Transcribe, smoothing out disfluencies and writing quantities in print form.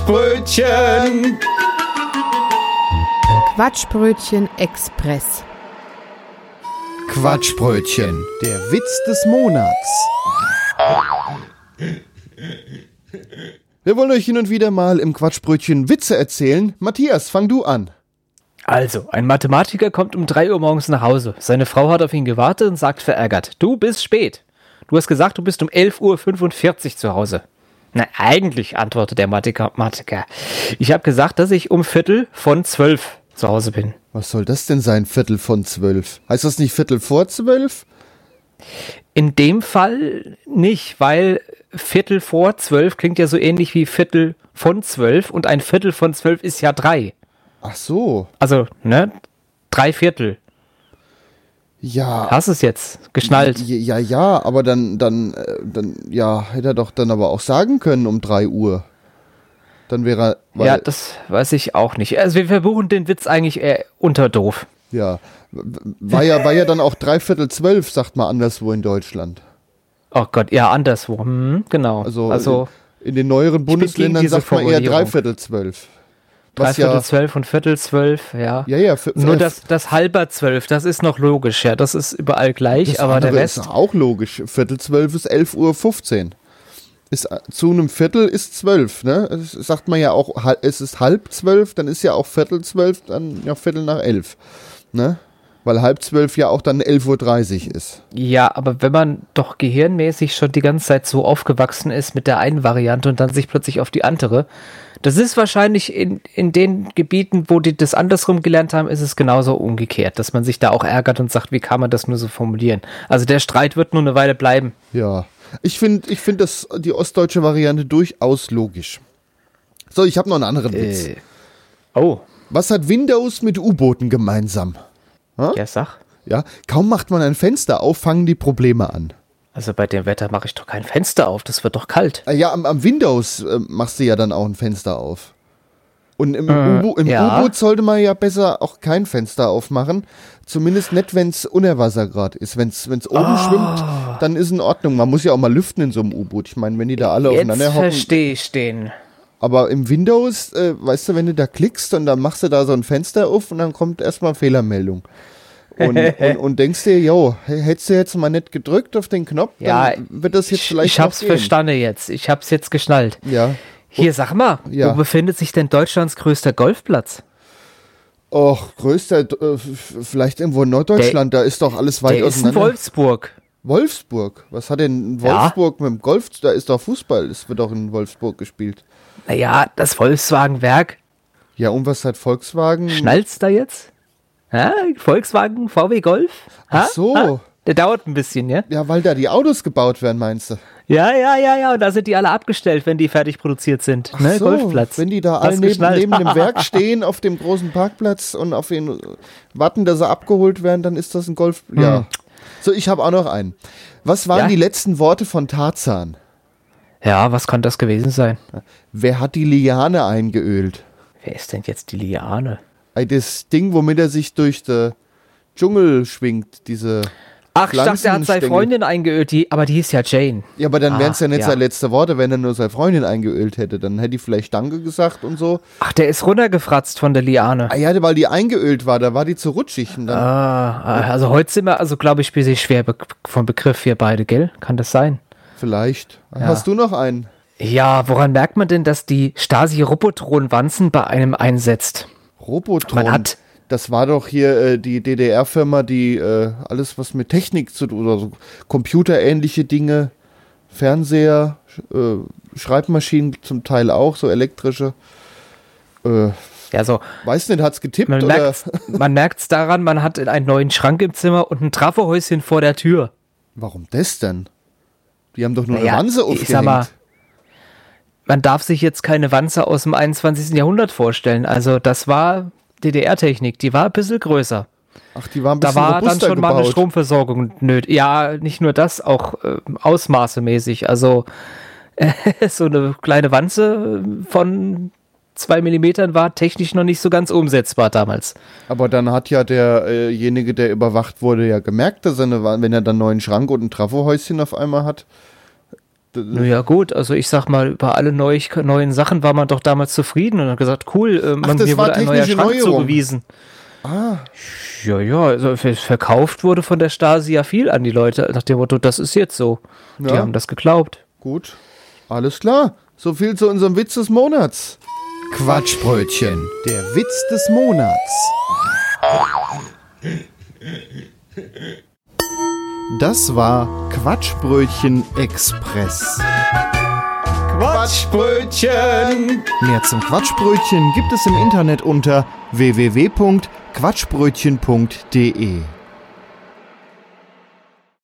Quatschbrötchen. Quatschbrötchen Express. Quatschbrötchen, der Witz des Monats. Wir wollen euch hin und wieder mal im Quatschbrötchen Witze erzählen. Matthias, fang du an. Also, ein Mathematiker kommt um 3 Uhr morgens nach Hause. Seine Frau hat auf ihn gewartet und sagt verärgert: Du bist spät. Du hast gesagt, du bist um 11:45 Uhr zu Hause. Na, eigentlich, antwortet der Mathematiker. Ich habe gesagt, dass ich um 11:45 zu Hause bin. Was soll das denn sein, 11:45? Heißt das nicht 11:45? In dem Fall nicht, weil 11:45 klingt ja so ähnlich wie 11:45 und ein 11:45 ist ja 3. Ach so. Also, ne? 3/4. Ja. Hast es jetzt geschnallt? Ja, aber dann, hätte er doch dann aber auch sagen können um 3 Uhr. Dann wäre er... Ja, das weiß ich auch nicht. Also wir verbuchen den Witz eigentlich eher unter doof. Ja, war ja dann auch 11:45, sagt man anderswo in Deutschland. Oh Gott, ja, anderswo. Genau. Also in den neueren Bundesländern sagt man eher 11:45. 11:45 und 11:45, ja. Ja. Nur das 11:30, das ist noch logisch, ja. Das ist überall gleich, das aber der Rest... ist auch logisch. 11:45 ist 11:15 Uhr. Zu einem Viertel ist 12, ne? Das sagt man ja auch, es ist 11:30, dann ist ja auch 11:45, dann ja 11:45, ne? Weil 11:30 ja auch dann 11:30 Uhr ist. Ja, aber wenn man doch gehirnmäßig schon die ganze Zeit so aufgewachsen ist mit der einen Variante und dann sich plötzlich auf die andere, das ist wahrscheinlich in den Gebieten, wo die das andersrum gelernt haben, ist es genauso umgekehrt, dass man sich da auch ärgert und sagt, wie kann man das nur so formulieren? Also der Streit wird nur eine Weile bleiben. Ja, ich finde die ostdeutsche Variante durchaus logisch. So, ich habe noch einen anderen Witz. Oh. Was hat Windows mit U-Booten gemeinsam? Ja, sag. Ja, kaum macht man ein Fenster auf, fangen die Probleme an. Also bei dem Wetter mache ich doch kein Fenster auf, das wird doch kalt. Ja, am Windows machst du ja dann auch ein Fenster auf. Und im U-Boot sollte man ja besser auch kein Fenster aufmachen. Zumindest nicht, wenn es unter Wasser gerade ist. Wenn es oben schwimmt, dann ist in Ordnung. Man muss ja auch mal lüften in so einem U-Boot. Ich meine, wenn die da alle aufeinander hocken. Jetzt verstehe ich den. Aber im Windows, weißt du, wenn du da klickst und dann machst du da so ein Fenster auf und dann kommt erstmal Fehlermeldung. Und denkst dir, jo, hättest du jetzt mal nicht gedrückt auf den Knopf, dann wird das jetzt vielleicht Ich hab's verstanden jetzt. Ich hab's jetzt geschnallt. Ja. Hier, sag mal, wo befindet sich denn Deutschlands größter Golfplatz? Och, größter, vielleicht irgendwo in Norddeutschland, da ist doch alles weit auseinander. Der ist in Wolfsburg. Wolfsburg? Was hat denn Wolfsburg mit dem Golf? Da ist doch Fußball, es wird doch in Wolfsburg gespielt. Naja, das Volkswagen-Werk. Ja, und was hat Volkswagen? Schnallt's da jetzt? Ha? Volkswagen, VW Golf? Ha? Ach so. Ha? Der dauert ein bisschen, ja? Ja, weil da die Autos gebaut werden, meinst du? Ja. Und da sind die alle abgestellt, wenn die fertig produziert sind. Ach so, Golfplatz. Wenn die da alle neben dem Werk stehen, auf dem großen Parkplatz und auf ihn warten, dass sie abgeholt werden, dann ist das ein Golf... Ja. So, ich habe auch noch einen. Was waren die letzten Worte von Tarzan? Ja, was kann das gewesen sein? Wer hat die Liane eingeölt? Wer ist denn jetzt die Liane? Das Ding, womit er sich durch den Dschungel schwingt, diese... Ach, ich dachte, er hat seine Freundin eingeölt, aber die hieß ja Jane. Ja, aber dann wären es ja nicht seine letzten Worte, wenn er nur seine Freundin eingeölt hätte. Dann hätte die vielleicht Danke gesagt und so. Ach, der ist runtergefratzt von der Liane. Ah ja, weil die eingeölt war, da war die zu rutschig. Und dann also heute sind wir, glaube ich, ein bisschen schwer vom Begriff hier beide, gell? Kann das sein? Vielleicht. Ja. Hast du noch einen? Ja, woran merkt man denn, dass die Stasi-Robotron-Wanzen bei einem einsetzt? Robotron? Das war doch hier die DDR-Firma, die alles, was mit Technik zu tun, oder so computerähnliche Dinge, Fernseher, Schreibmaschinen zum Teil auch, so elektrische. Weiß nicht, hat's getippt? Man merkt's daran, man hat einen neuen Schrank im Zimmer und ein Trafohäuschen vor der Tür. Warum das denn? Die haben doch nur eine Wanze aufgehängt. Ich sag mal, man darf sich jetzt keine Wanze aus dem 21. Jahrhundert vorstellen. Also das war DDR-Technik, die war ein bisschen größer. Ach, die war ein bisschen robuster gebaut. Da war dann schon mal eine Stromversorgung nötig. Ja, nicht nur das, auch ausmaßemäßig. Also so eine kleine Wanze von 2 Millimetern war technisch noch nicht so ganz umsetzbar damals. Aber dann hat ja derjenige, der überwacht wurde, ja gemerkt, dass wenn er dann einen neuen Schrank und ein Trafohäuschen auf einmal hat, Naja gut, also ich sag mal, über alle neuen Sachen war man doch damals zufrieden und hat gesagt, cool, mir wurde ein neuer Schrank zugewiesen. Ja, also verkauft wurde von der Stasi ja viel an die Leute, nach dem Motto, das ist jetzt so. Ja. Die haben das geglaubt. Gut, alles klar. So viel zu unserem Witz des Monats. Quatschbrötchen, der Witz des Monats. Das war Quatschbrötchen Express. Quatschbrötchen! Mehr zum Quatschbrötchen gibt es im Internet unter www.quatschbrötchen.de.